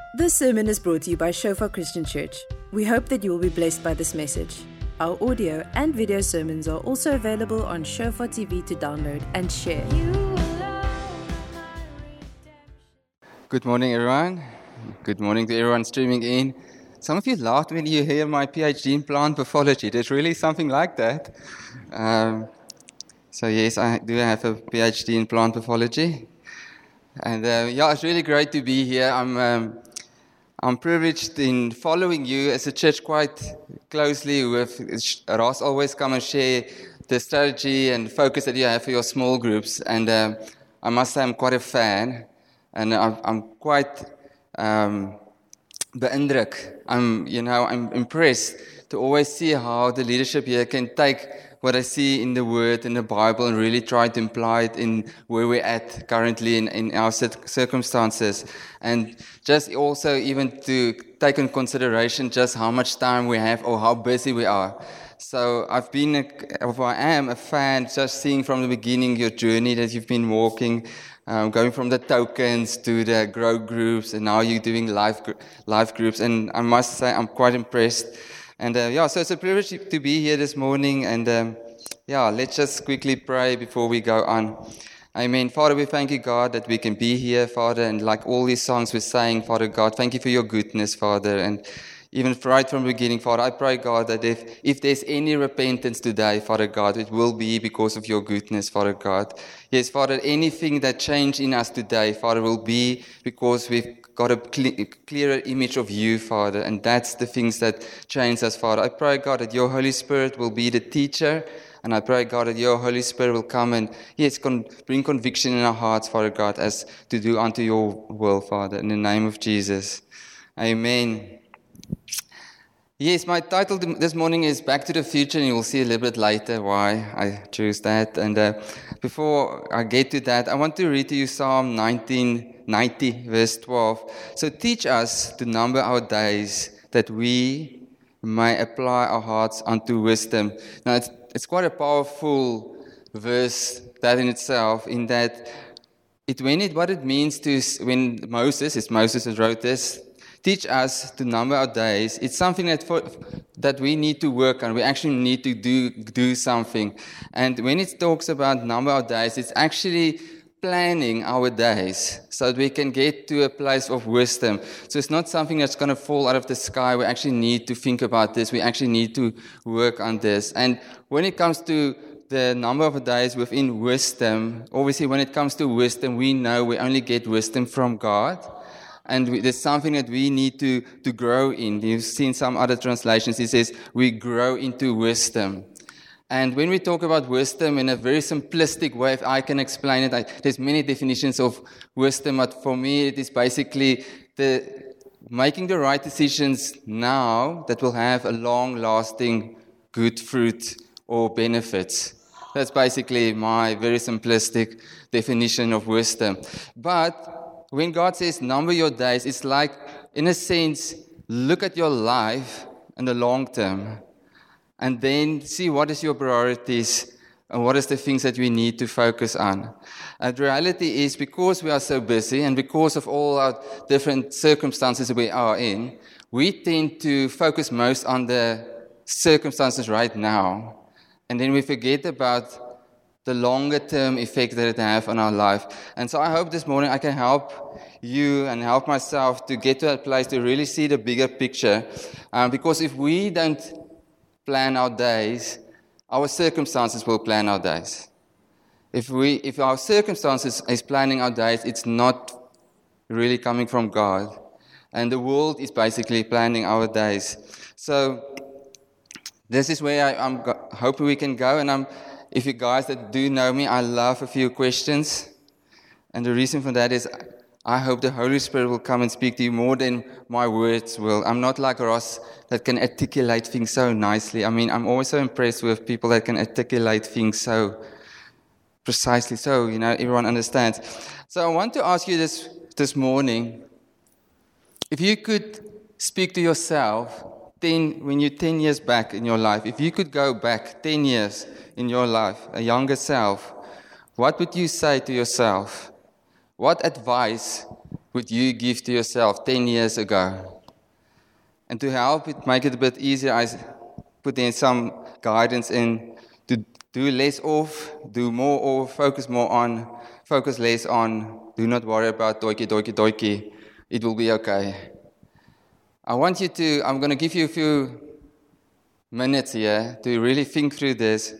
This sermon is brought to you by Shofar Christian Church. We hope that you will be blessed by this message. Our audio and video sermons are also available on Shofar TV to download and share. Good morning, everyone. Good morning to everyone streaming in. Some of you laughed when you hear my PhD in plant pathology. There's really something like that. So yes, I do have a PhD in plant pathology. And it's really great to be here. I'm privileged in following you as a church quite closely. With Ross always come and share the strategy and focus that you have for your small groups. And I must say I'm quite a fan. And I'm quite beïndruk. I'm impressed to always see how the leadership here can take what I see in the Word, in the Bible, and really try to imply it in where we're at currently in our circumstances. And just also even to take in consideration just how much time we have or how busy we are. So I am a fan, just seeing from the beginning your journey that you've been walking, going from the tokens to the grow groups, and now you're doing live groups. And I must say I'm quite impressed. And so it's a privilege to be here this morning. And let's just quickly pray before we go on. Amen. Father, we thank you, God, that we can be here, Father. And like all these songs we're saying, Father God, thank you for your goodness, Father. And even right from the beginning, Father, I pray, God, that if there's any repentance today, Father God, it will be because of your goodness, Father God. Yes, Father, anything that changed in us today, Father, will be because we've got a clearer image of you, Father, and that's the things that change us, Father. I pray, God, that your Holy Spirit will be the teacher, and I pray, God, that your Holy Spirit will come and, bring conviction in our hearts, Father God, as to do unto your will, Father, in the name of Jesus. Amen. Yes, my title this morning is Back to the Future, and you'll see a little bit later why I chose that. And before I get to that, I want to read to you Psalm 90, verse 12. So teach us to number our days, that we may apply our hearts unto wisdom. Now, it's quite a powerful verse, that in itself, in that what it means to, when Moses that wrote this, teach us to number our days. It's something that we need to work on. We actually need to do something. And when it talks about number our days, it's actually planning our days so that we can get to a place of wisdom. So it's not something that's going to fall out of the sky. We actually need to think about this. We actually need to work on this. And when it comes to the number of days within wisdom, obviously when it comes to wisdom, we know we only get wisdom from God. And there's something that we need to grow in. You've seen some other translations. It says we grow into wisdom. And when we talk about wisdom in a very simplistic way, if I can explain it, there's many definitions of wisdom. But for me, it is basically making the right decisions now that will have a long-lasting good fruit or benefits. That's basically my very simplistic definition of wisdom. But when God says number your days, it's like, in a sense, look at your life in the long term and then see what is your priorities and what is the things that we need to focus on. And the reality is, because we are so busy and because of all our different circumstances we are in, we tend to focus most on the circumstances right now. And then we forget about the longer-term effect that it has on our life. And so I hope this morning I can help you and help myself to get to that place to really see the bigger picture. Because if we don't plan our days, our circumstances will plan our days. If our circumstances is planning our days, it's not really coming from God. And the world is basically planning our days. So this is where I'm hoping we can go. And if you guys that do know me, I love a few questions. And the reason for that is I hope the Holy Spirit will come and speak to you more than my words will. I'm not like Ross that can articulate things so nicely. I mean, I'm always so impressed with people that can articulate things so precisely, so, everyone understands. So I want to ask you this morning, if you could speak to yourself when you're 10 years back in your life, if you could go back 10 years in your life, a younger self, what would you say to yourself? What advice would you give to yourself 10 years ago? And to help it make it a bit easier, I put in some guidance in to do less of, do more of, focus more on, focus less on, do not worry about doiki. It will be okay. I'm going to give you a few minutes here to really think through this.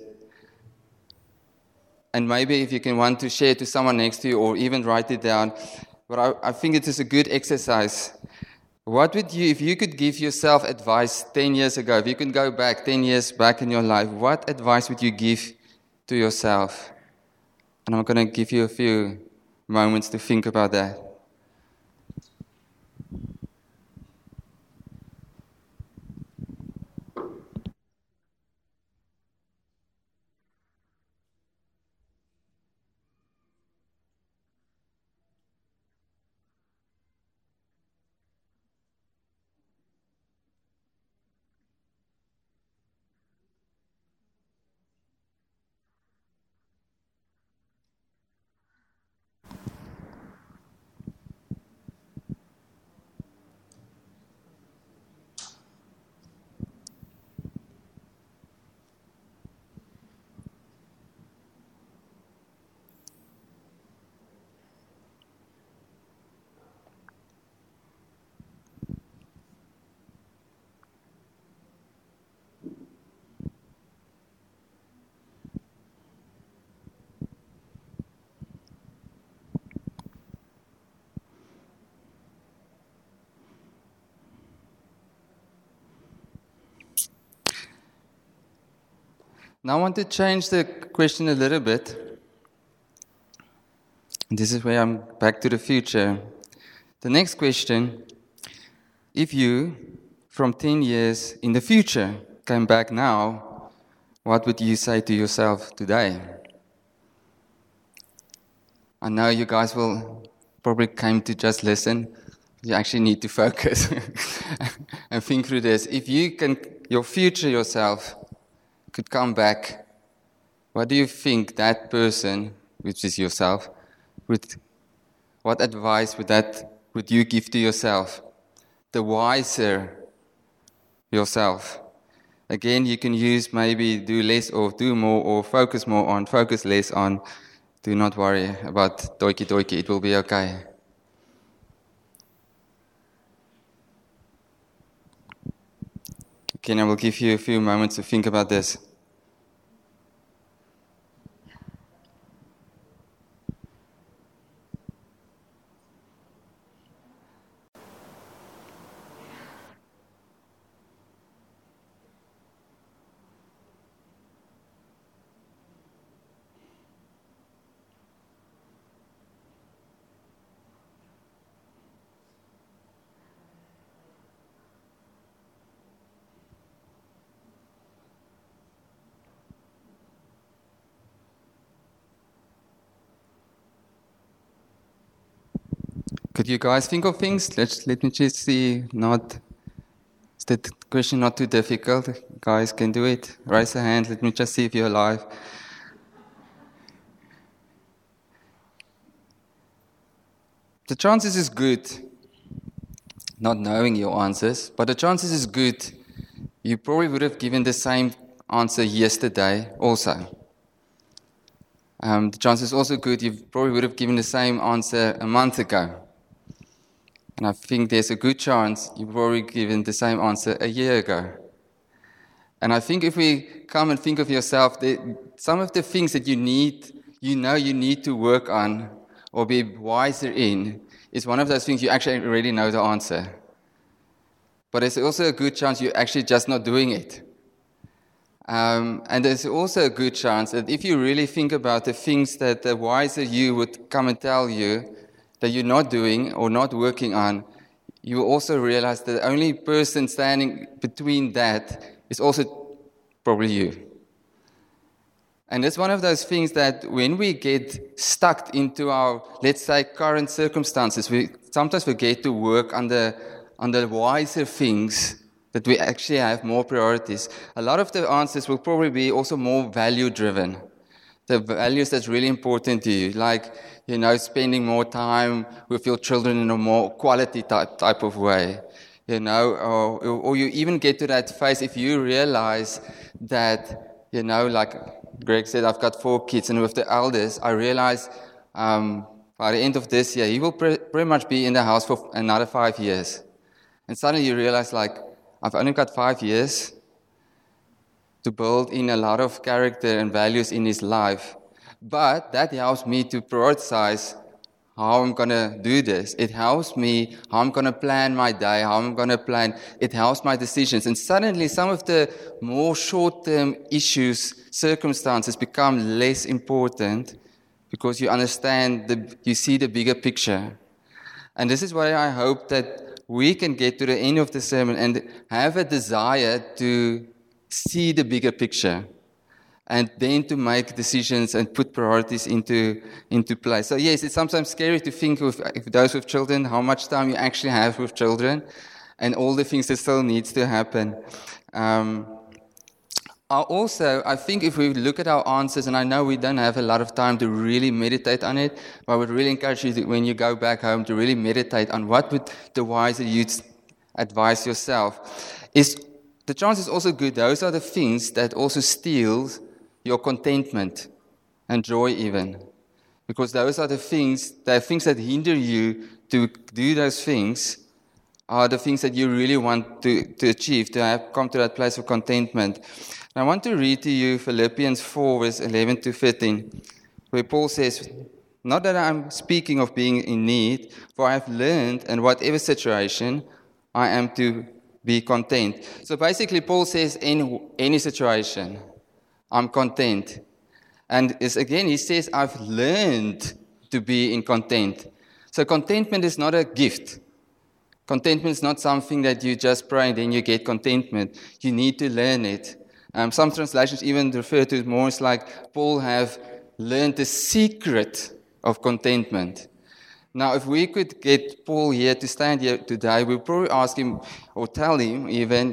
And maybe if you want to share it to someone next to you or even write it down. But I think it is a good exercise. What would you, if you could give yourself advice 10 years ago, if you could go back 10 years back in your life, what advice would you give to yourself? And I'm going to give you a few moments to think about that. Now I want to change the question a little bit. This is where I'm back to the future. The next question, if you, from 10 years in the future, came back now, what would you say to yourself today? I know you guys will probably came to just listen. You actually need to focus and think through this. If you can, your future yourself could come back, what do you think that person, which is yourself, what advice would you give to yourself? The wiser yourself. Again, you can use maybe do less or do more or focus more on, focus less on. Do not worry about doiki, it will be okay. Again, I will give you a few moments to think about this. Could you guys think of things? Let me just see. Is that question not too difficult? Guys can do it. Raise a hand. Let me just see if you're alive. The chances is good, not knowing your answers, but the chances is good. You probably would have given the same answer yesterday also. The chances also good you probably would have given the same answer a month ago. And I think there's a good chance you've probably given the same answer a year ago. And I think if we come and think of yourself, some of the things that you need to work on or be wiser in is one of those things you actually already know the answer. But there's also a good chance you're actually just not doing it. And there's also a good chance that if you really think about the things that the wiser you would come and tell you that you're not doing or not working on, you will also realize that the only person standing between that is also probably you. And it's one of those things that when we get stuck into our, let's say, current circumstances, we sometimes forget to work on the wiser things, that we actually have more priorities. A lot of the answers will probably be also more value-driven. the values that's really important to you, like, spending more time with your children in a more quality type of way, or you even get to that phase if you realize that, like Greg said, I've got 4 kids, and with the eldest, I realize by the end of this year, he will pretty much be in the house for another 5 years. And suddenly you realize, like, I've only got 5 years to build in a lot of character and values in his life. But that helps me to prioritize how I'm going to do this. It helps me how I'm going to plan my day, how I'm going to plan. It helps my decisions. And suddenly some of the more short-term issues, circumstances become less important because you understand, you see the bigger picture. And this is why I hope that we can get to the end of the sermon and have a desire to see the bigger picture, and then to make decisions and put priorities into place. So yes, it's sometimes scary to think of those with children, how much time you actually have with children, and all the things that still needs to happen. I think if we look at our answers, and I know we don't have a lot of time to really meditate on it, but I would really encourage you when you go back home to really meditate on what would the wiser youth advise yourself. The chance is also good. Those are the things that also steal your contentment and joy even. Because those are the things that hinder you to do those things are the things that you really want to achieve, to come to that place of contentment. And I want to read to you Philippians 4, verse 11 to 13, where Paul says, "Not that I'm speaking of being in need, for I have learned in whatever situation I am to be content." So basically, Paul says, in any situation, I'm content. And again, he says, I've learned to be in content. So contentment is not a gift. Contentment is not something that you just pray and then you get contentment. You need to learn it. Some translations even refer to it more as like Paul have learned the secret of contentment. Now, if we could get Paul here to stand here today, we'll probably ask him or tell him even,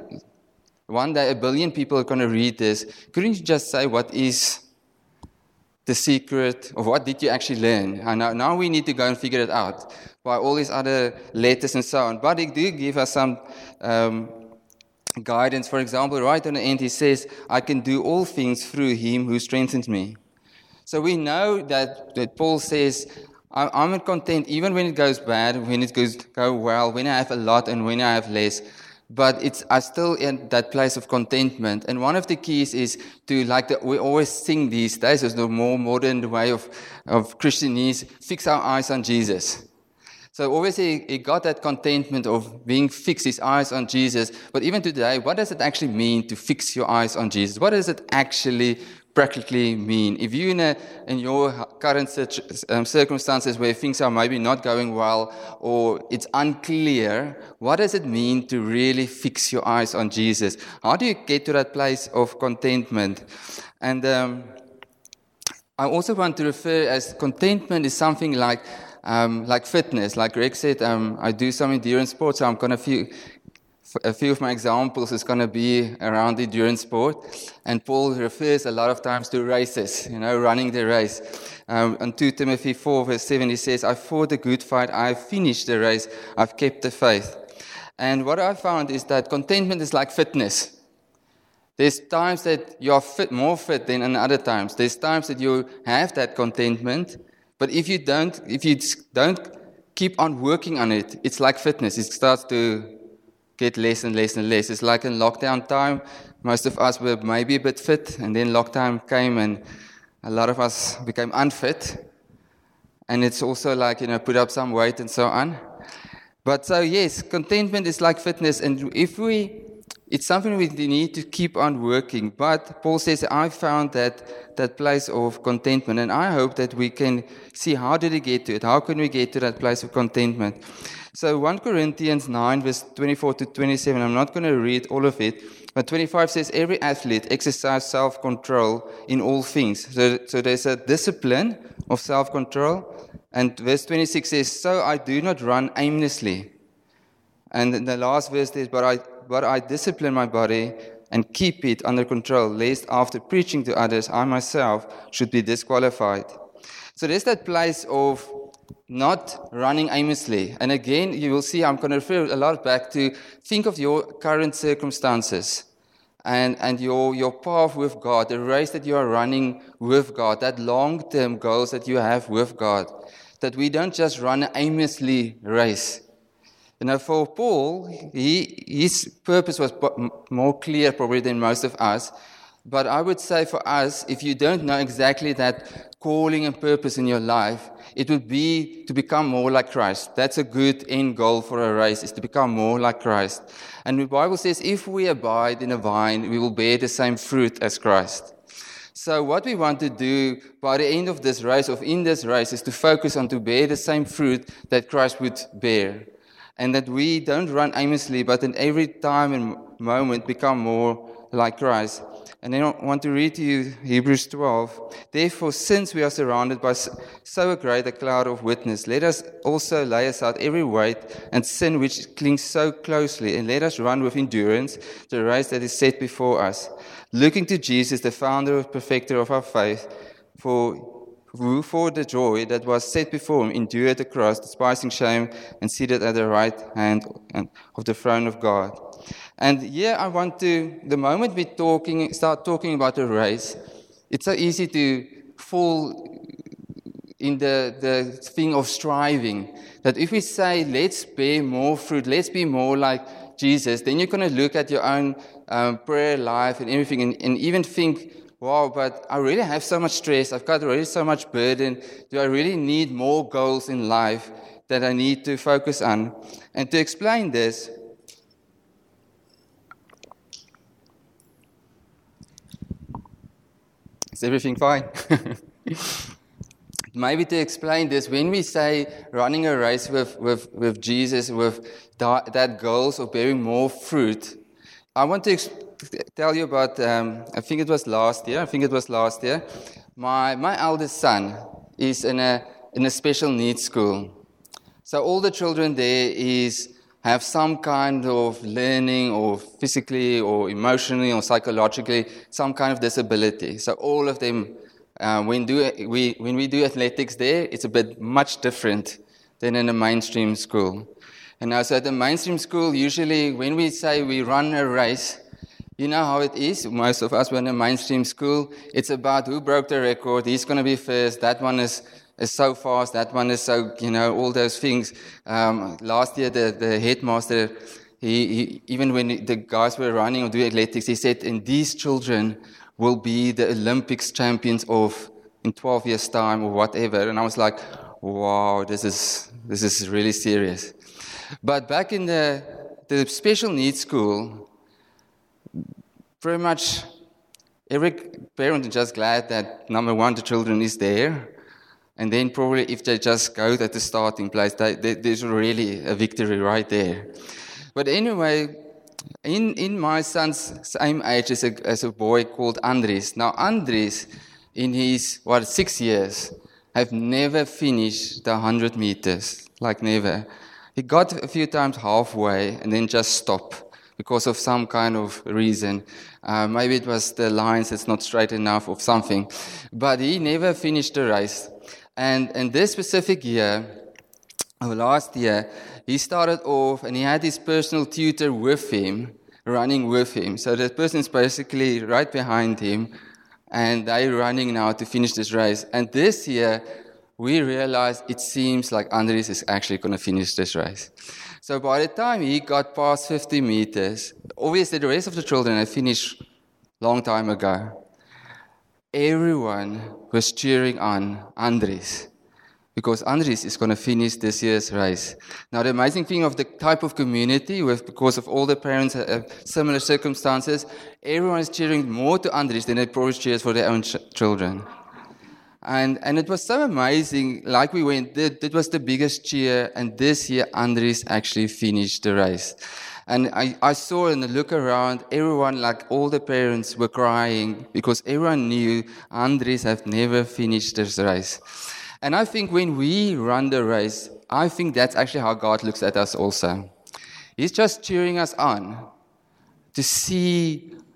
one day 1 billion people are going to read this. Couldn't you just say what is the secret of what did you actually learn? And now we need to go and figure it out by all these other letters and so on. But they do give us some guidance. For example, right on the end he says, I can do all things through him who strengthens me. So we know that Paul says, I'm content even when it goes bad, when it goes well, when I have a lot and when I have less. But I'm still in that place of contentment. And one of the keys is to, we always sing these days, there's no more modern way of Christianese, fix our eyes on Jesus. So obviously he got that contentment of being fixed, his eyes on Jesus. But even today, what does it actually mean to fix your eyes on Jesus? What does it actually practically mean? If you in your current circumstances where things are maybe not going well or it's unclear, what does it mean to really fix your eyes on Jesus? How do you get to that place of contentment? And I also want to refer as contentment is something like fitness. Like Greg said, I do some endurance sports, so I'm going to a few of my examples is going to be around endurance sport. And Paul refers a lot of times to races, running the race. On 2 Timothy 4, verse 7, he says, I fought a good fight, I have finished the race, I've kept the faith. And what I found is that contentment is like fitness. There's times that you are more fit than in other times. There's times that you have that contentment, but if you don't keep on working on it, it's like fitness. It starts to get less and less and less. It's like in lockdown time, most of us were maybe a bit fit, and then lockdown came and a lot of us became unfit. And it's also like, put up some weight and so on. But so yes, contentment is like fitness, and it's something we need to keep on working. But Paul says, I found that place of contentment, and I hope that we can see how did he get to it? How can we get to that place of contentment? So 1 Corinthians 9, verse 24 to 27, I'm not going to read all of it, but 25 says, every athlete exercises self-control in all things. So there's a discipline of self-control. And verse 26 says, so I do not run aimlessly. And in the last verse says, but I discipline my body and keep it under control, lest after preaching to others, I myself should be disqualified. So there's that place of not running aimlessly. And again, you will see I'm going to refer a lot back to think of your current circumstances and your path with God, the race that you are running with God, that long-term goals that you have with God, that we don't just run an aimlessly race. For Paul, his purpose was more clear probably than most of us. But I would say for us, if you don't know exactly that calling and purpose in your life, it would be to become more like Christ. That's a good end goal for a race, is to become more like Christ. And the Bible says, if we abide in the vine, we will bear the same fruit as Christ. So what we want to do by the end of this race, or in this race, is to focus on to bear the same fruit that Christ would bear. And that we don't run aimlessly, but in every time and moment become more like Christ. And then I want to read to you Hebrews 12. Therefore, since we are surrounded by so great a cloud of witness, let us also lay aside every weight and sin which clings so closely, and let us run with endurance the race that is set before us, looking to Jesus, the founder and perfecter of our faith, who for the joy that was set before him endured the cross, despising shame, and seated at the right hand of the throne of God. And here I want to, the moment we start talking about the race, it's so easy to fall in the thing of striving. That if we say, let's bear more fruit, let's be more like Jesus, then you're going to look at your own prayer life and everything and even think, wow, but I really have so much stress, I've got already so much burden, do I really need more goals in life that I need to focus on? And to explain this, is everything fine? Maybe to explain this, when we say running a race with Jesus, with that goals of bearing more fruit, I want to tell you about, I think it was last year, my eldest son is in a special needs school. So all the children there have some kind of learning or physically or emotionally or psychologically, some kind of disability. So all of them, when we do athletics there, it's a bit much different than in a mainstream school. And now, so at the mainstream school, usually when we say we run a race, you know how it is. Most of us were in a mainstream school. It's about who broke the record. He's going to be first. That one is so fast. That one is so, all those things. Last year, the headmaster, he even when the guys were running or doing athletics, he said, and these children will be the Olympics champions in 12 years' time or whatever. And I was like, wow, this is really serious. But back in the special needs school, pretty much every parent is just glad that, number one, the children is there. And then probably if they just go at the starting place, there's really a victory right there. But anyway, in my son's same age as a boy called Andries. Now Andries, in his 6 years, have never finished the 100 meters, like never. He got a few times halfway and then just stopped because of some kind of reason. Maybe it was the lines that's not straight enough or something. But he never finished the race. And this specific year, or last year, he started off and he had his personal tutor with him, running with him. So the person is basically right behind him, and they're running now to finish this race. And this year, we realized it seems like Andries is actually going to finish this race. So by the time he got past 50 meters, obviously the rest of the children had finished long time ago. Everyone was cheering on Andries because Andries is going to finish this year's race. Now the amazing thing of the type of community, because of all the parents have similar circumstances, everyone is cheering more to Andries than they probably cheers for their own children. And it was so amazing, like we went, it was the biggest cheer, and this year Andries actually finished the race. And I saw in the look around, everyone, like all the parents, were crying because everyone knew Andries have never finished this race. And I think when we run the race, I think that's actually how God looks at us also. He's just cheering us on to see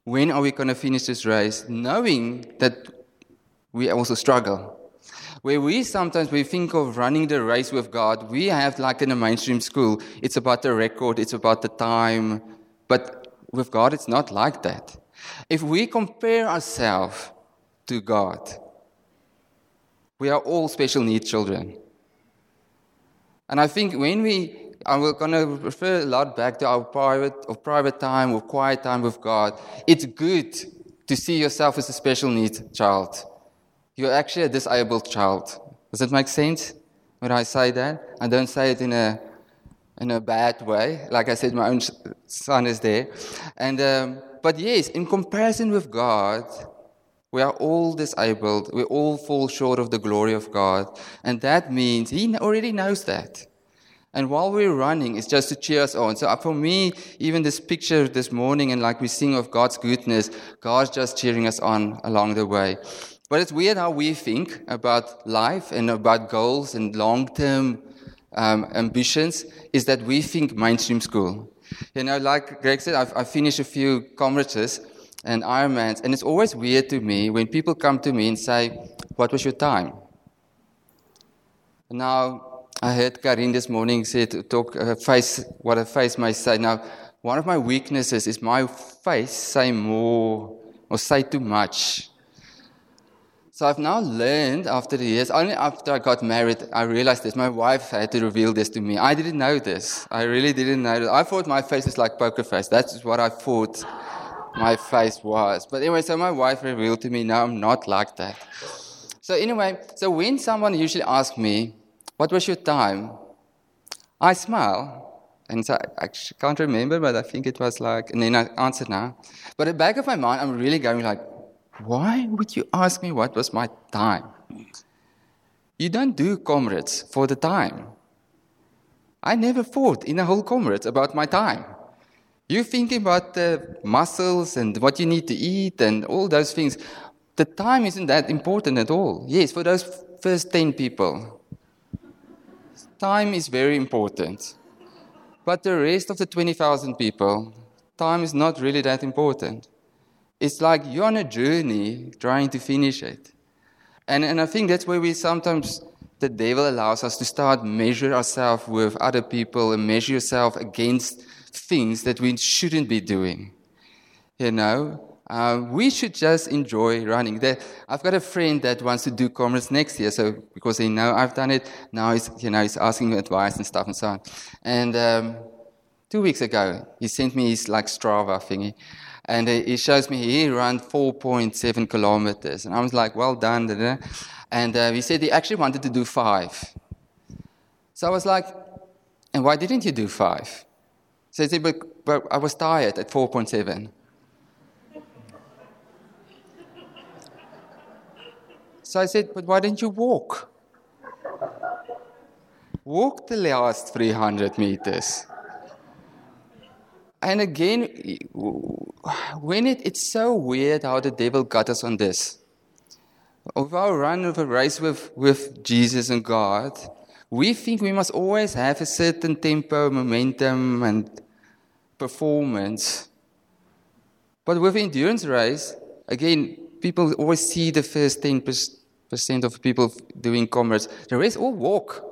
When are we going to finish this race? Knowing that we also struggle. Where we think of running the race with God, we have like in a mainstream school, it's about the record, it's about the time. But with God, it's not like that. If we compare ourselves to God, we are all special needs children. And I think when I'm going to refer a lot back to our private time or quiet time with God, it's good to see yourself as a special needs child. You're actually a disabled child. Does that make sense when I say that? I don't say it in a bad way. Like I said, my own son is there. But yes, in comparison with God, we are all disabled. We all fall short of the glory of God. And that means He already knows that. And while we're running, it's just to cheer us on. So for me, even this picture this morning, and like we sing of God's goodness, God's just cheering us on along the way. But it's weird how we think about life and about goals and long-term ambitions, is that we think mainstream school. Like Greg said, I finished a few Comrade's and Ironmans, and it's always weird to me when people come to me and say, "What was your time?" Now, I heard Karin this morning say what a face may say. Now, one of my weaknesses is my face say more or say too much. So I've now learned after the years, only after I got married, I realized this. My wife had to reveal this to me. I didn't know this. I really didn't know this. I thought my face was like poker face. That's what I thought my face was. But anyway, so my wife revealed to me, no, I'm not like that. So anyway, so when someone usually asks me, "What was your time?" I smile. And so I can't remember, but I think it was like, and then I answer now. But at the back of my mind, I'm really going like, why would you ask me what was my time? You don't do Comrades for the time. I never thought in a whole Comrades about my time. You're thinking about the muscles and what you need to eat and all those things. The time isn't that important at all. Yes, for those first 10 people, time is very important. But the rest of the 20,000 people, time is not really that important. It's like you're on a journey trying to finish it. And I think that's where the devil allows us to start measure ourselves with other people and measure yourself against things that we shouldn't be doing. We should just enjoy running. I've got a friend that wants to do Comrades next year, so because they know I've done it, now he's asking me advice and stuff and so on. And 2 weeks ago, he sent me his Strava thingy. And he shows me he ran 4.7 kilometers. And I was like, well done. And he said he actually wanted to do 5. So I was like, and why didn't you do 5? So he said, but I was tired at 4.7. So I said, but why didn't you walk? Walk the last 300 meters. And again, it's so weird how the devil got us on this. Of our run of a race with Jesus and God, we think we must always have a certain tempo, momentum, and performance. But with the endurance race, again, people always see the first 10% of people doing Comrades. The rest all walk.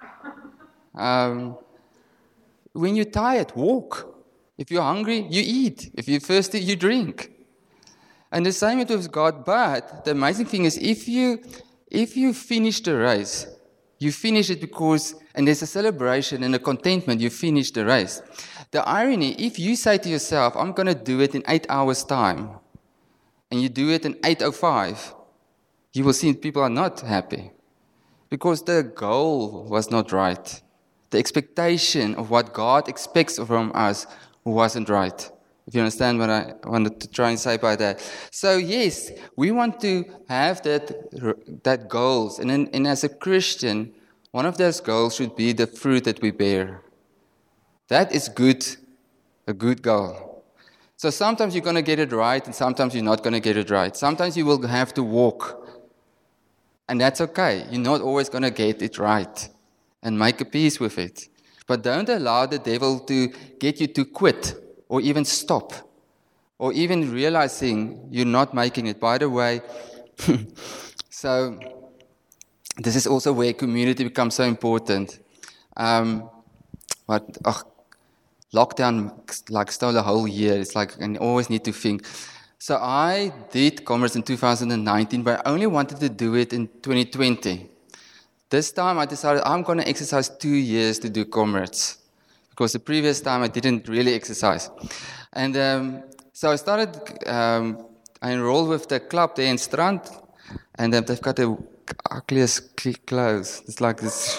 When you're tired, walk. If you're hungry, you eat. If you're thirsty, you drink. And the same with God. But the amazing thing is, if you finish the race, you finish it and there's a celebration and a contentment, you finish the race. The irony, if you say to yourself, I'm going to do it in 8 hours' time, and you do it in 8:05, you will see people are not happy. Because the goal was not right. The expectation of what God expects from us wasn't right. If you understand what I wanted to try and say by that. So yes, we want to have that goals. And as a Christian, one of those goals should be the fruit that we bear. That is good, a good goal. So sometimes you're going to get it right, and sometimes you're not going to get it right. Sometimes you will have to walk. And that's okay. You're not always going to get it right. And make a peace with it. But don't allow the devil to get you to quit or even stop or even realizing you're not making it. By the way, so this is also where community becomes so important. Lockdown like stole a whole year. It's like, and I always need to think. So I did Comrades in 2019, but I only wanted to do it in 2020. This time I decided I'm going to exercise 2 years to do Comrades, because the previous time I didn't really exercise. And so I started, I enrolled with the club there in Strand, and they've got the ugliest clothes. It's like this.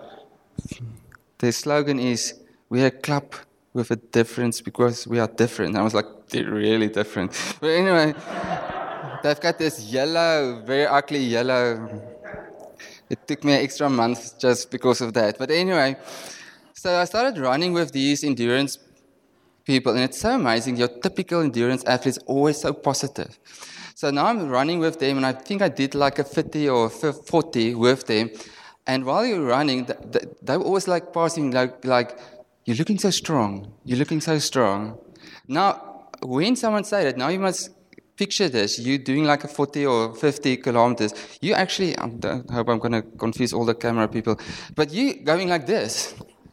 Their slogan is, we're a club with a difference because we are different. And I was like, they're really different. But anyway, they've got this yellow, very ugly yellow. It took me an extra month just because of that. But anyway, so I started running with these endurance people, and it's so amazing. Your typical endurance athlete is always so positive. So now I'm running with them, and I think I did like a 50 or 40 with them. And while you're running, they were always like passing, like, you're looking so strong. You're looking so strong. Now, when someone say that, now you must picture this. You doing like a 40 or 50 kilometers. You actually, I hope I'm going to confuse all the camera people, but you going like this.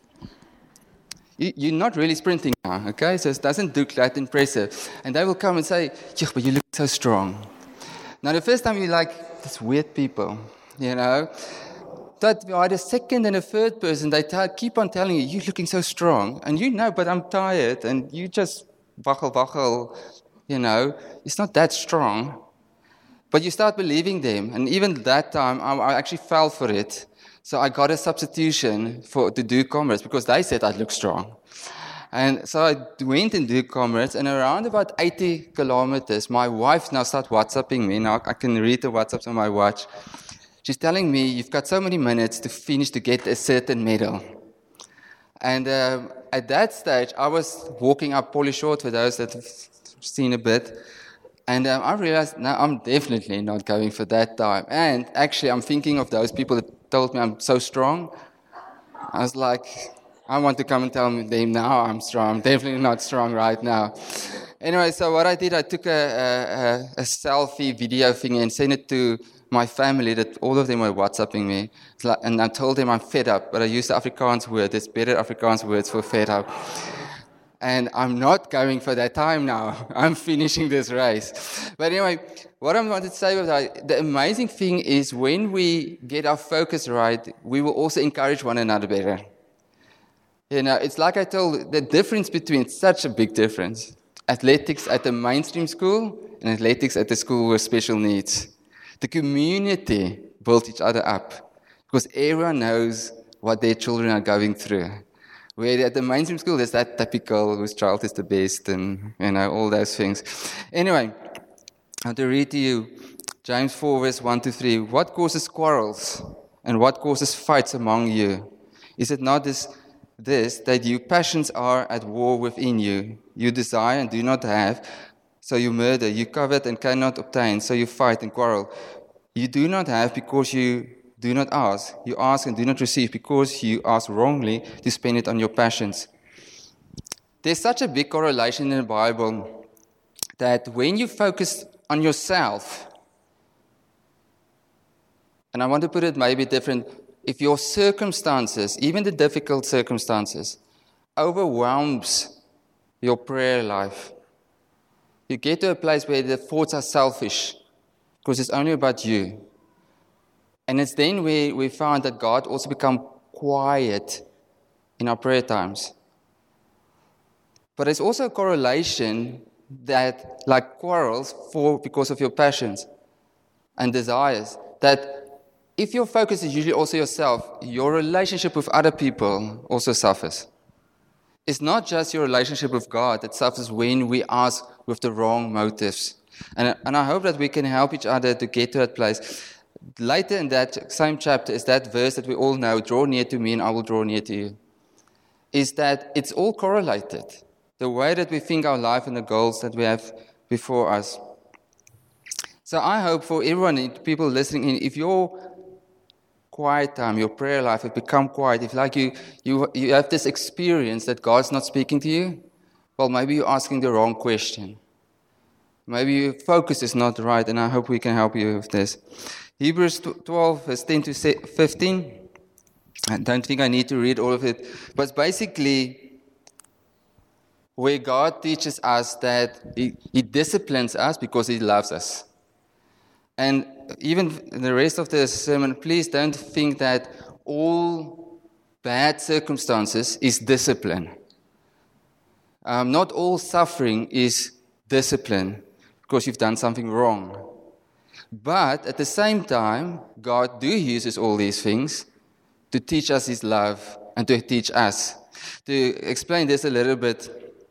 You're not really sprinting now, okay? So it doesn't look that impressive. And they will come and say, yeah, but you look so strong. Now, the first time you're like, this weird people, you know. But by the second and the third person, they keep on telling you, you're looking so strong. And you know, but I'm tired. And you just wachel, you know. It's not that strong. But you start believing them. And even that time, I actually fell for it. So I got a substitution to do Comrades because they said I'd look strong. And so I went and did Comrades. And around about 80 kilometers, my wife now started WhatsApping me. Now I can read the WhatsApps on my watch. She's telling me, you've got so many minutes to finish to get a certain medal. And at that stage, I was walking up Polly Short, for those that have seen a bit. And I realized, no, I'm definitely not going for that time. And actually, I'm thinking of those people that told me I'm so strong. I was like, I want to come and tell them now I'm strong. I'm definitely not strong right now. Anyway, so what I did, I took a selfie video thing and sent it to my family, that all of them were WhatsApping me. And I told them I'm fed up, but I used the Afrikaans word. There's better Afrikaans words for fed up. And I'm not going for that time now. I'm finishing this race. But anyway, what I wanted to say was that the amazing thing is when we get our focus right, we will also encourage one another better. You know, it's like I told, the difference between, such a big difference. Athletics at the mainstream school and athletics at the school with special needs. The community built each other up because everyone knows what their children are going through. Where at the mainstream school, there's that typical whose child is the best and, you know, all those things. Anyway, I have to read to you James 4, verse 1-3. What causes quarrels and what causes fights among you? Is it not this that your passions are at war within you? You desire and do not have, so you murder. You covet and cannot obtain, so you fight and quarrel. You do not have because you do not ask. You ask and do not receive because you ask wrongly to spend it on your passions. There's such a big correlation in the Bible that when you focus on yourself, and I want to put it maybe different, if your circumstances, even the difficult circumstances, overwhelms your prayer life, you get to a place where the thoughts are selfish because it's only about you. And it's then where we found that God also becomes quiet in our prayer times. But there's also a correlation that, like quarrels, because of your passions and desires, that if your focus is usually also yourself, your relationship with other people also suffers. It's not just your relationship with God that suffers when we ask with the wrong motives. And I hope that we can help each other to get to that place. Later in that same chapter is that verse that we all know, draw near to me and I will draw near to you. Is that it's all correlated. The way that we think our life and the goals that we have before us. So I hope for everyone, people listening in, if your quiet time, your prayer life has become quiet, if like you have this experience that God's not speaking to you, well, maybe you're asking the wrong question. Maybe your focus is not right, and I hope we can help you with this. Hebrews 12, verse 10 to 15. I don't think I need to read all of it, but it's basically where God teaches us that He disciplines us because He loves us. And even the rest of the sermon, please don't think that all bad circumstances is discipline. Not all suffering is discipline because you've done something wrong. But at the same time, God uses all these things to teach us His love and to teach us. To explain this a little bit,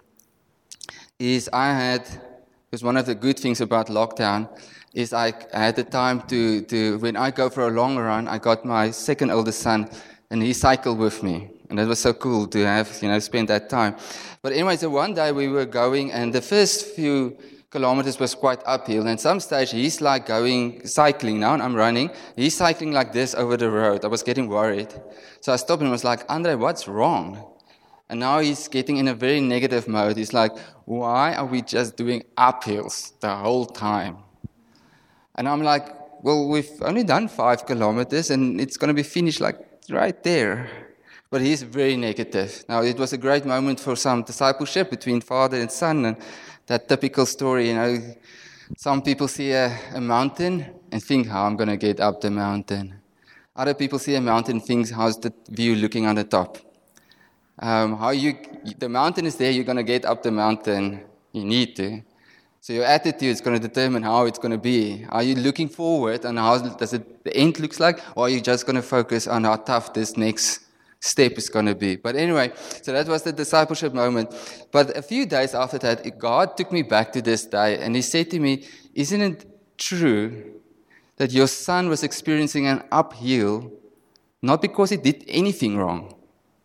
was one of the good things about lockdown, is I had the time to when I go for a long run, I got my second oldest son, and he cycled with me. And it was so cool to have, spend that time. But anyway, so one day we were going, and the first few kilometers was quite uphill. And some stage he's like cycling now, and I'm running. He's cycling like this over the road. I was getting worried. So I stopped and was like, Andre, what's wrong? And now he's getting in a very negative mode. He's like, why are we just doing uphills the whole time? And I'm like, well, we've only done 5 kilometers, and it's going to be finished like right there. But he's very negative. Now, it was a great moment for some discipleship between father and son, and that typical story, some people see a mountain and think, how I'm going to get up the mountain. Other people see a mountain and think, how's the view looking on the top? The mountain is there, you're going to get up the mountain, you need to. So your attitude is going to determine how it's going to be. Are you looking forward and how does the end looks like, or are you just going to focus on how tough this next step is going to be? But anyway, so that was the discipleship moment. But a few days after that, God took me back to this day, and He said to me, isn't it true that your son was experiencing an uphill, not because he did anything wrong,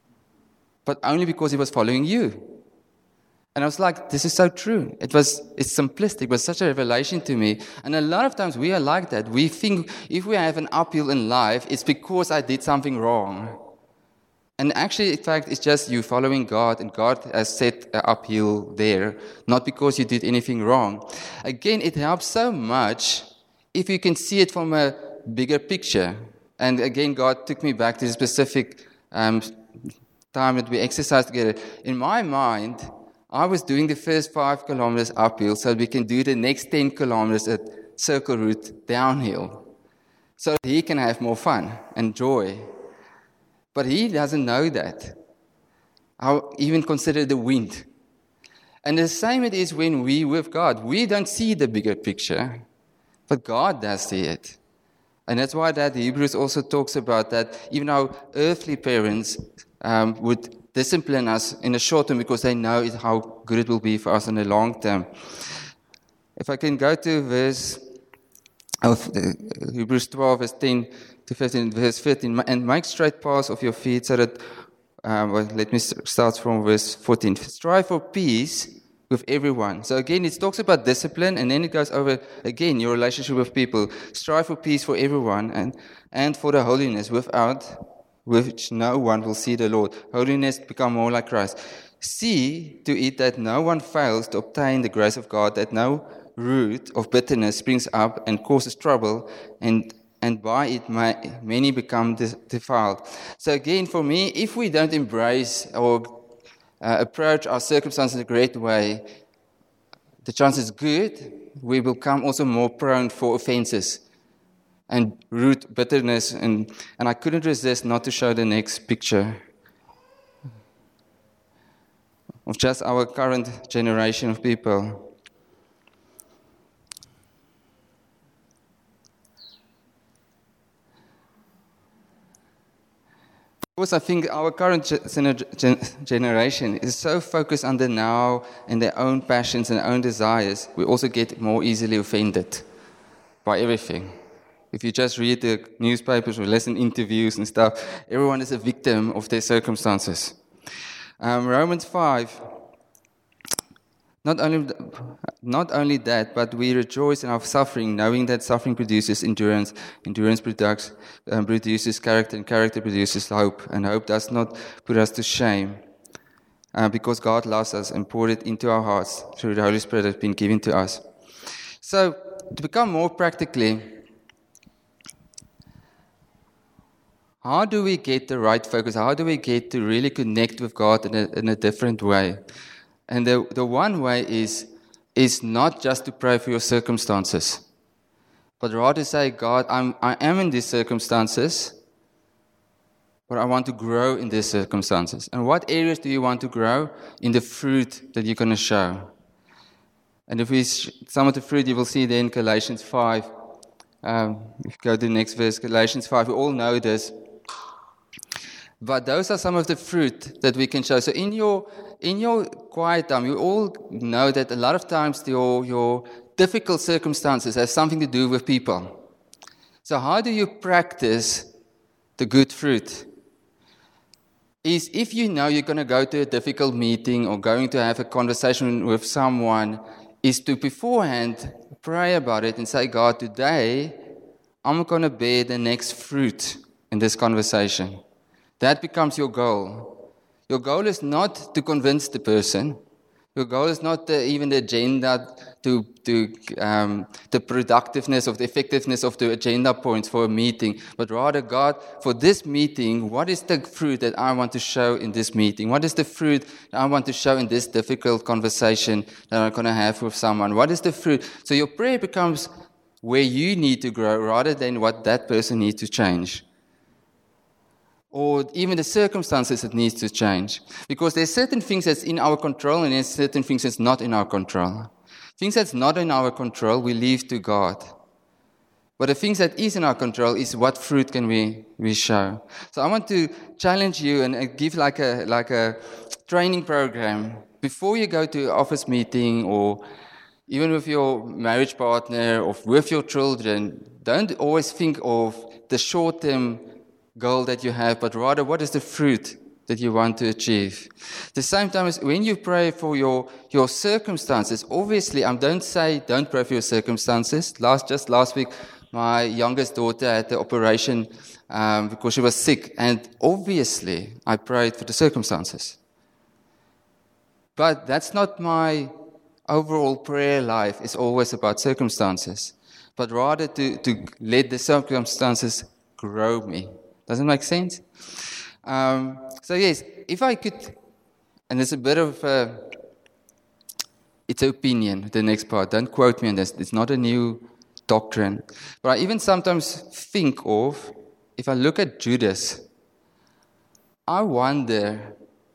but only because he was following you? And I was like, this is so true. It's simplistic, it was such a revelation to me. And a lot of times we are like that. We think if we have an uphill in life, it's because I did something wrong. And actually, in fact, it's just you following God, and God has set an uphill there, not because you did anything wrong. Again, it helps so much if you can see it from a bigger picture. And again, God took me back to the specific time that we exercised together. In my mind, I was doing the first 5 kilometers uphill so we can do the next 10 kilometers at circle route downhill, so that he can have more fun and joy. But he doesn't know that. I'll even consider the wind. And the same it is when we with God. We don't see the bigger picture, but God does see it. And that's why that Hebrews also talks about that even our earthly parents would discipline us in the short term because they know how good it will be for us in the long term. If I can go to verse of Hebrews 12, verse 10 to 15, verse 15, and make straight paths of your feet so that, let me start from verse 14. Strive for peace with everyone. So again, it talks about discipline, and then it goes over, again, your relationship with people. Strive for peace for everyone and for the holiness without which no one will see the Lord. Holiness, become more like Christ. See to it that no one fails to obtain the grace of God, that no root of bitterness springs up and causes trouble, and by it many become defiled. So again, for me, if we don't embrace or approach our circumstances in a great way, the chance is good we will become also more prone for offenses and root bitterness. And I couldn't resist not to show the next picture of just our current generation of people. Because I think our current generation is so focused on the now and their own passions and their own desires, we also get more easily offended by everything. If you just read the newspapers or listen to interviews and stuff, everyone is a victim of their circumstances. Romans 5, not only that, but we rejoice in our suffering, knowing that suffering produces endurance, endurance produces character, and character produces hope, and hope does not put us to shame, because God loves us and poured it into our hearts through the Holy Spirit that has been given to us. So, to become more practically, how do we get the right focus? How do we get to really connect with God in a different way? And the one way is not just to pray for your circumstances, but rather say, God, I am in these circumstances, but I want to grow in these circumstances. And what areas do you want to grow? In the fruit that you're going to show. And if we some of the fruit, you will see there in Galatians 5. If you go to the next verse, Galatians 5, we all know this. But those are some of the fruit that we can show. So in your quiet time, you all know that a lot of times your difficult circumstances have something to do with people. So how do you practice the good fruit? Is if you know you're going to go to a difficult meeting or going to have a conversation with someone, is to beforehand pray about it and say, God, today I'm going to bear the next fruit in this conversation. That becomes your goal. Your goal is not to convince the person. Your goal is not even the agenda, the productiveness of the effectiveness of the agenda points for a meeting, but rather, God, for this meeting, what is the fruit that I want to show in this meeting? What is the fruit that I want to show in this difficult conversation that I'm going to have with someone? What is the fruit? So your prayer becomes where you need to grow rather than what that person needs to change. Or even the circumstances that needs to change. Because there's certain things that's in our control and there's certain things that's not in our control. Things that's not in our control, we leave to God. But the things that is in our control is what fruit can we show. So I want to challenge you and give like a training program. Before you go to an office meeting or even with your marriage partner or with your children, don't always think of the short-term goal that you have, but rather what is the fruit that you want to achieve. At the same time, as when you pray for your circumstances, obviously, don't pray for your circumstances. Just last week, my youngest daughter had the operation because she was sick, and obviously, I prayed for the circumstances. But that's not my overall prayer life. It's always about circumstances, but rather to let the circumstances grow me. Does it make sense? So yes, if I could, and it's a bit of it's an opinion, the next part. Don't quote me on this. It's not a new doctrine. But I even sometimes think of, if I look at Judas, I wonder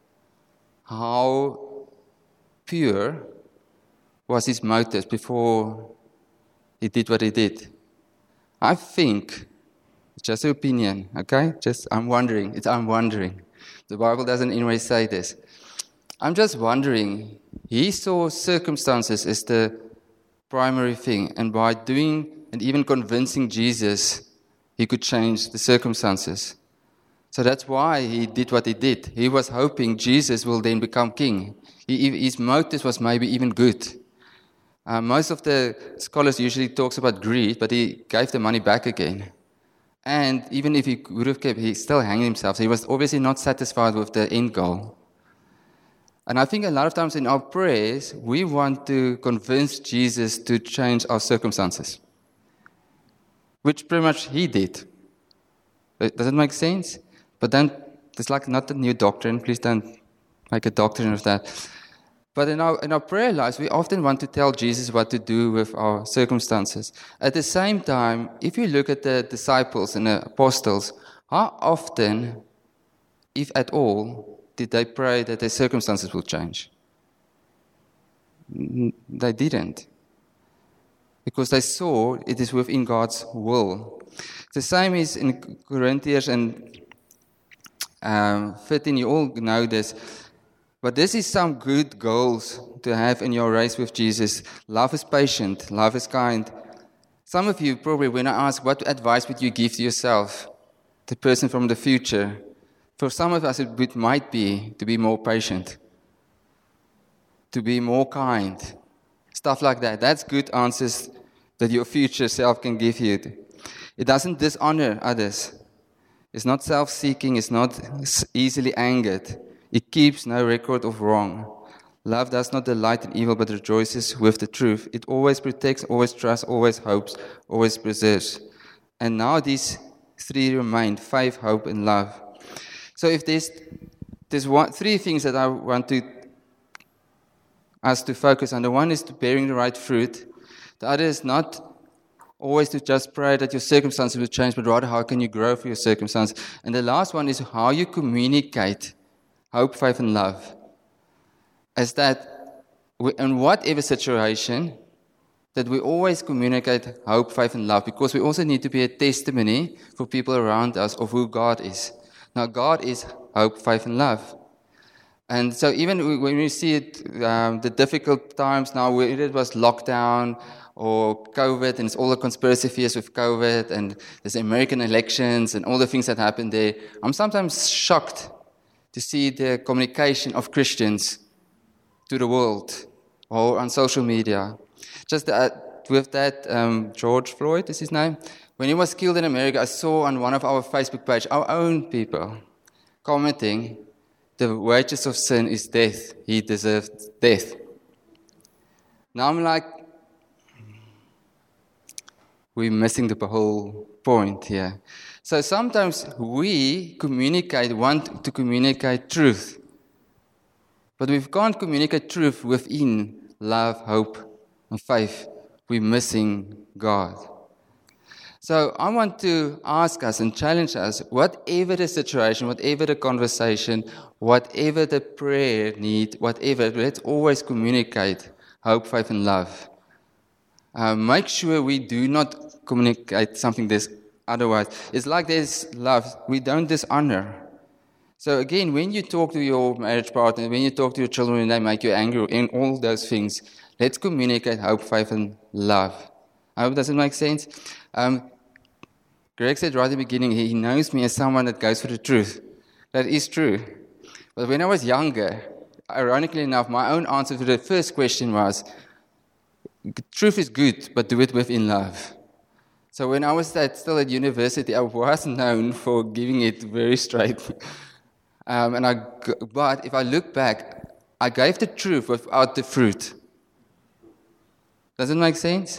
how pure was his motives before he did what he did. I think, it's just an opinion, okay? I'm wondering. The Bible doesn't anyway say this. I'm just wondering, he saw circumstances as the primary thing, and by doing and even convincing Jesus, he could change the circumstances. So that's why he did what he did. He was hoping Jesus will then become king. His motive was maybe even good. Most of the scholars usually talks about greed, but he gave the money back again. And even if he would have kept, he still hanged himself. So he was obviously not satisfied with the end goal. And I think a lot of times in our prayers, we want to convince Jesus to change our circumstances, which pretty much he did. Does it make sense? But then it's like not a new doctrine. Please don't make a doctrine of that. But in our prayer lives, we often want to tell Jesus what to do with our circumstances. At the same time, if you look at the disciples and the apostles, how often, if at all, did they pray that their circumstances will change? They didn't. Because they saw it is within God's will. The same is in Corinthians and 13, you all know this. But this is some good goals to have in your race with Jesus. Love is patient. Love is kind. Some of you probably, when I ask, what advice would you give to yourself, the person from the future? For some of us, it might be to be more patient, to be more kind, stuff like that. That's good answers that your future self can give you. It doesn't dishonor others. It's not self-seeking. It's not easily angered. It keeps no record of wrong. Love does not delight in evil, but rejoices with the truth. It always protects, always trusts, always hopes, always preserves. And now these three remain: faith, hope, and love. So if there's three things that I want us to focus on. The one is to bearing the right fruit. The other is not always to just pray that your circumstances will change, but rather how can you grow for your circumstance. And the last one is how you communicate hope, faith, and love. As that in whatever situation, that we always communicate hope, faith, and love, because we also need to be a testimony for people around us of who God is. Now, God is hope, faith, and love. And so even when we see it, the difficult times now, whether it was lockdown or COVID, and it's all the conspiracy theories with COVID, and there's American elections and all the things that happened there, I'm sometimes shocked to see the communication of Christians to the world or on social media. Just with that, George Floyd is his name. When he was killed in America, I saw on one of our Facebook page, our own people commenting, the wages of sin is death. He deserved death. Now I'm like, we're missing the whole point here. So sometimes we want to communicate truth. But we can't communicate truth within love, hope, and faith. We're missing God. So I want to ask us and challenge us, whatever the situation, whatever the conversation, whatever the prayer need, whatever, let's always communicate hope, faith, and love. Make sure we do not communicate something this otherwise. It's like there's love. We don't dishonor. So again, when you talk to your marriage partner, when you talk to your children, when they make you angry, and all those things, let's communicate hope, faith, and love. I hope it doesn't make sense. Greg said right at the beginning, he knows me as someone that goes for the truth. That is true. But when I was younger, ironically enough, my own answer to the first question was, truth is good, but do it within love. So when I was still at university, I was known for giving it very straight. But if I look back, I gave the truth without the fruit. Does it make sense?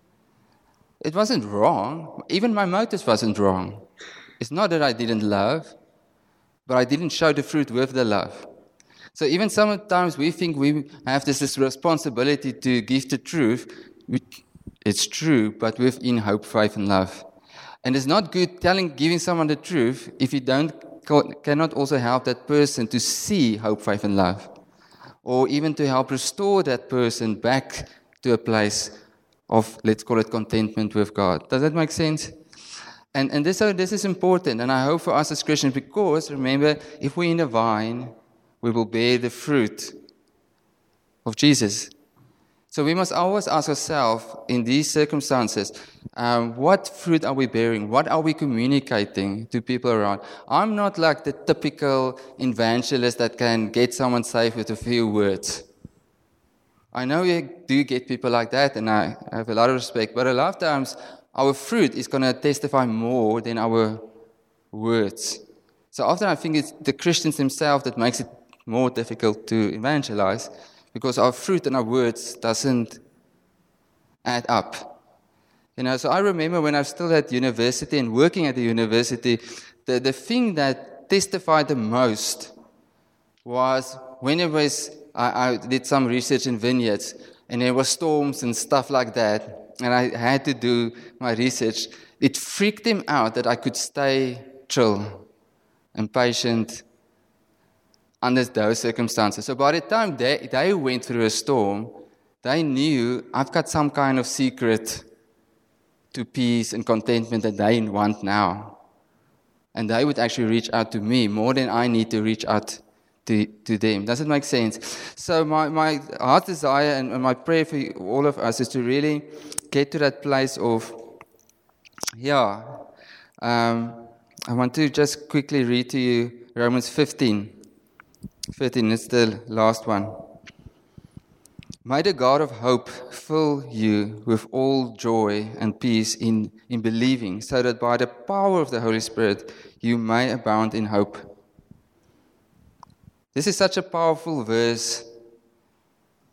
It wasn't wrong. Even my motives wasn't wrong. It's not that I didn't love, but I didn't show the fruit with the love. So even sometimes we think we have this responsibility to give the truth. It's true, but within hope, faith, and love. And it's not good giving someone the truth if you cannot also help that person to see hope, faith, and love. Or even to help restore that person back to a place of, let's call it, contentment with God. Does that make sense? And this is important, and I hope for us as Christians, because, remember, if we're in the vine, we will bear the fruit of Jesus. So we must always ask ourselves, in these circumstances, what fruit are we bearing? What are we communicating to people around? I'm not like the typical evangelist that can get someone saved with a few words. I know you do get people like that, and I have a lot of respect, but a lot of times our fruit is going to testify more than our words. So often I think it's the Christians themselves that makes it more difficult to evangelize, because our fruit and our words doesn't add up. So I remember when I was still at university and working at the university, the thing that testified the most was when it was, I did some research in vineyards, and there were storms and stuff like that, and I had to do my research. It freaked them out that I could stay chill and patient under those circumstances. So by the time they went through a storm, they knew I've got some kind of secret to peace and contentment that they want now. And they would actually reach out to me more than I need to reach out to them. Does it make sense? So my heart desire and my prayer for all of us is to really get to that place of, I want to just quickly read to you Romans 15. 13, it's the last one. May the God of hope fill you with all joy and peace in believing, so that by the power of the Holy Spirit you may abound in hope. This is such a powerful verse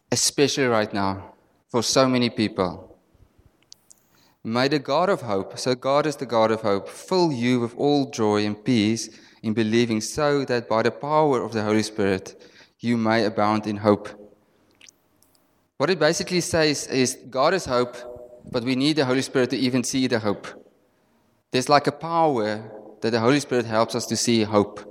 especially right now, for so many people. May the God of hope, so God is the God of hope, fill you with all joy and peace in believing, so that by the power of the Holy Spirit you may abound in hope. What it basically says is God is hope, but we need the Holy Spirit to even see the hope. There's like a power that the Holy Spirit helps us to see hope.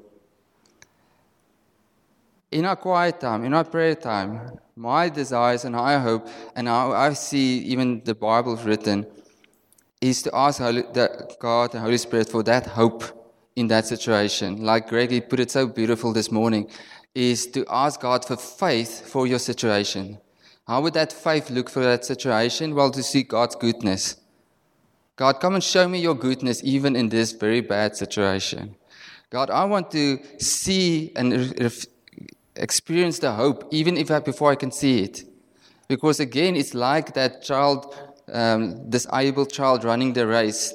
In our quiet time, in our prayer time, my desires and I hope, and how I see even the Bible written, is to ask God, the Holy Spirit, for that hope in that situation. Like Gregory put it so beautiful this morning, is to ask God for faith for your situation. How would that faith look for that situation? Well, to see God's goodness. God, come and show me your goodness even in this very bad situation. God, I want to see and experience the hope even before I can see it. Because again, it's like that child, disabled child running the race.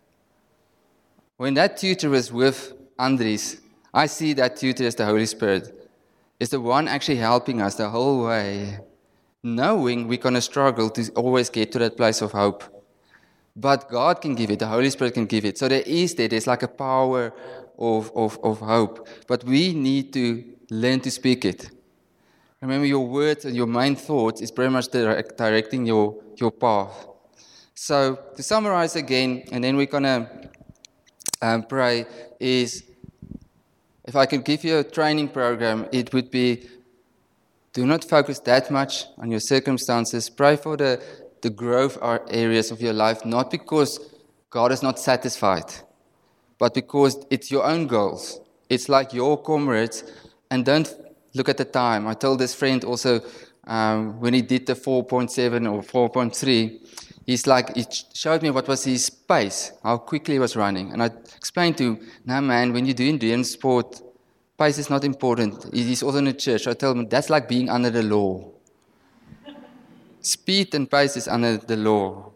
When that tutor was with Andries, I see that tutor as the Holy Spirit. It's the one actually helping us the whole way, knowing we're going to struggle to always get to that place of hope. But God can give it, the Holy Spirit can give it. So there's like a power of hope. But we need to learn to speak it. Remember, your words and your main thoughts is very much directing your path. So to summarize again, and then we're going to pray, is if I could give you a training program, it would be do not focus that much on your circumstances. Pray for the growth areas of your life, not because God is not satisfied, but because it's your own goals. It's like your comrades, and don't look at the time. I told this friend also when he did the 4.7 or 4.3, he showed me what was his pace, how quickly he was running. And I explained to him, no man, when you do endurance sport, pace is not important. He's also in a church. I told him, that's like being under the law. Speed and pace is under the law.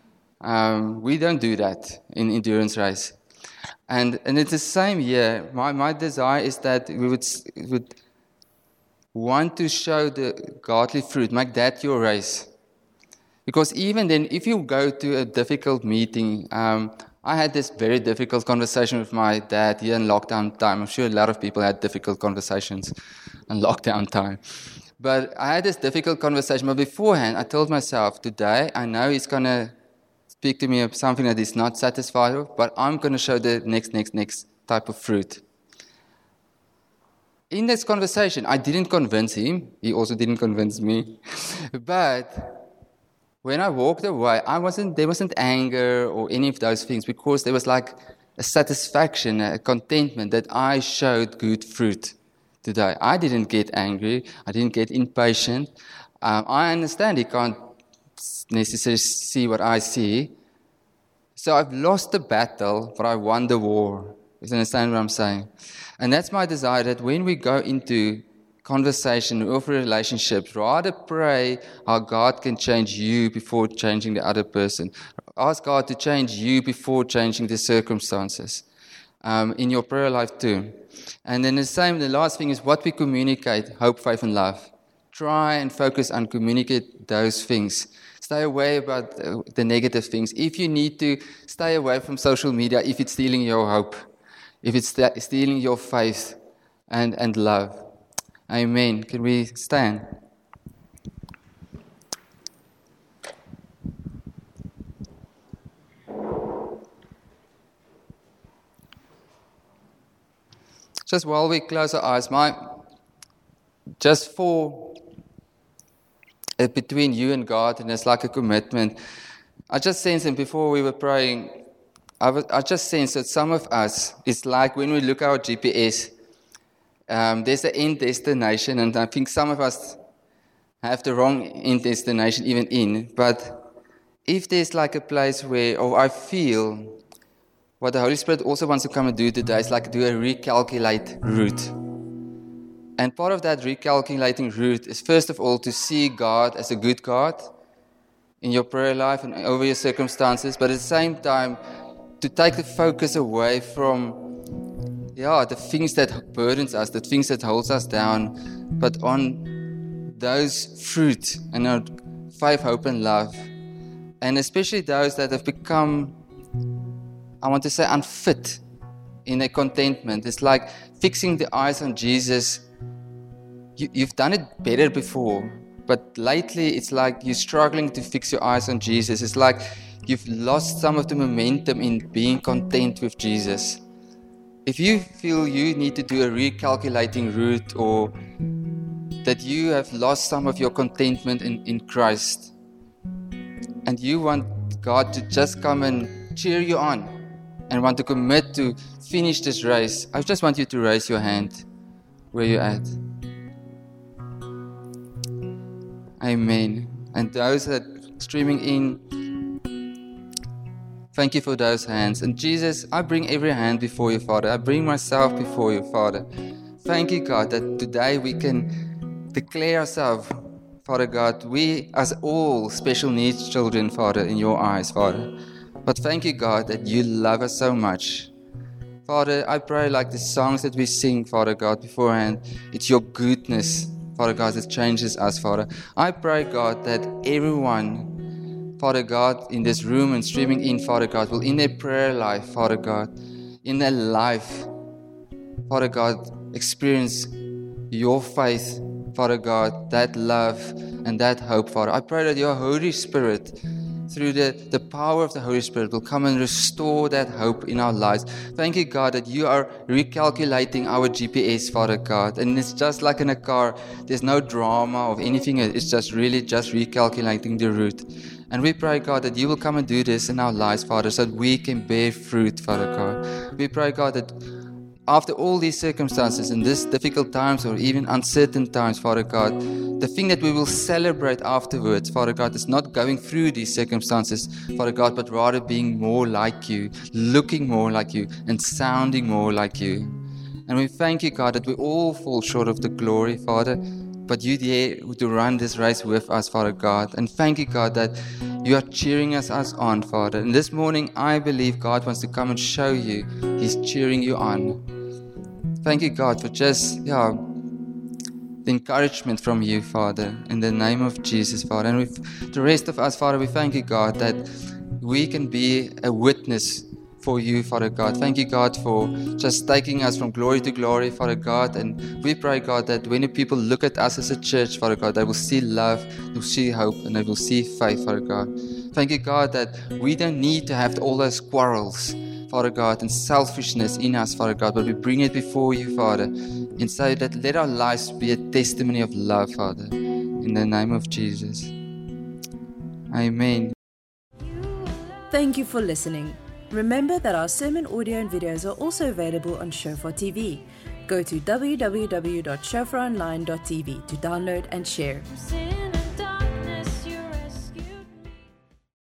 We don't do that in endurance race. And it's the same here. My desire is that we would want to show the godly fruit, make that your race. Because even then, if you go to a difficult meeting, I had this very difficult conversation with my dad here in lockdown time. I'm sure a lot of people had difficult conversations in lockdown time. But I had this difficult conversation. But beforehand, I told myself, today, I know he's going to speak to me of something that he's not satisfied with, but I'm going to show the next type of fruit. In this conversation, I didn't convince him. He also didn't convince me. But when I walked away, there wasn't anger or any of those things, because there was like a satisfaction, a contentment that I showed good fruit today. I didn't get angry. I didn't get impatient. I understand he can't necessarily see what I see. So I've lost the battle, but I won the war. You understand what I'm saying? And that's my desire, that when we go into conversation or relationships, rather pray how God can change you before changing the other person. Ask God to change you before changing the circumstances in your prayer life too. And then the last thing is what we communicate, hope, faith, and love. Try and focus on communicate those things. Stay away about the negative things. If you need to, stay away from social media if it's stealing your hope, if it's stealing your faith and love. Amen. Can we stand? Just while we close our eyes, just for between you and God, and it's like a commitment. I just sensed, and before we were praying, I just sensed that some of us, it's like when we look at our GPS, there's an end destination, and I think some of us have the wrong end destination even in. But if there's like a place where, or I feel, what the Holy Spirit also wants to come and do today is like do a recalculate route. And part of that recalculating route is first of all to see God as a good God in your prayer life and over your circumstances, but at the same time to take the focus away from the things that burdens us, the things that holds us down, but on those fruit and our faith, hope, and love. And especially those that have become, I want to say, unfit in their contentment. It's like fixing the eyes on Jesus. You've done it better before, but lately it's like you're struggling to fix your eyes on Jesus. It's like you've lost some of the momentum in being content with Jesus. If you feel you need to do a recalculating route, or that you have lost some of your contentment in Christ, and you want God to just come and cheer you on and want to commit to finish this race, I just want you to raise your hand where you're at. Amen. And those that are streaming in, thank you for those hands. And Jesus, I bring every hand before you, Father. I bring myself before you, Father. Thank you, God, that today we can declare ourselves, Father God, we as all special needs children, Father, in your eyes, Father. But thank you, God, that you love us so much. Father, I pray like the songs that we sing, Father God, beforehand, it's your goodness, Father God, that changes us, Father. I pray, God, that everyone, Father God, in this room and streaming in, Father God, will in their prayer life, Father God, in their life, Father God, experience your faith, Father God, that love and that hope, Father. I pray that your Holy Spirit, through the power of the Holy Spirit, will come and restore that hope in our lives. Thank you, God, that you are recalculating our GPS, Father God. And it's just like in a car, there's no drama of anything. It's just really just recalculating the route. And we pray, God, that you will come and do this in our lives, Father, so that we can bear fruit, Father God. We pray, God, that after all these circumstances, in these difficult times or even uncertain times, Father God, the thing that we will celebrate afterwards, Father God, is not going through these circumstances, Father God, but rather being more like you, looking more like you, and sounding more like you. And we thank you, God, that we all fall short of the glory, Father, but you dare to run this race with us, Father God. And thank you, God, that you are cheering us on, Father. And this morning, I believe God wants to come and show you He's cheering you on. Thank you, God, for just the encouragement from you, Father, in the name of Jesus, Father. And with the rest of us, Father, we thank you, God, that we can be a witness for you, Father God. Thank you, God, for just taking us from glory to glory, Father God. And we pray, God, that when people look at us as a church, Father God, they will see love, they will see hope, and they will see faith, Father God. Thank you, God, that we don't need to have all those quarrels, Father God, and selfishness in us, Father God, but we bring it before you, Father, and say that let our lives be a testimony of love, Father, in the name of Jesus. Amen. Thank you for listening. Remember that our sermon audio and videos are also available on Shofar TV. Go to www.shofaronline.tv to download and share.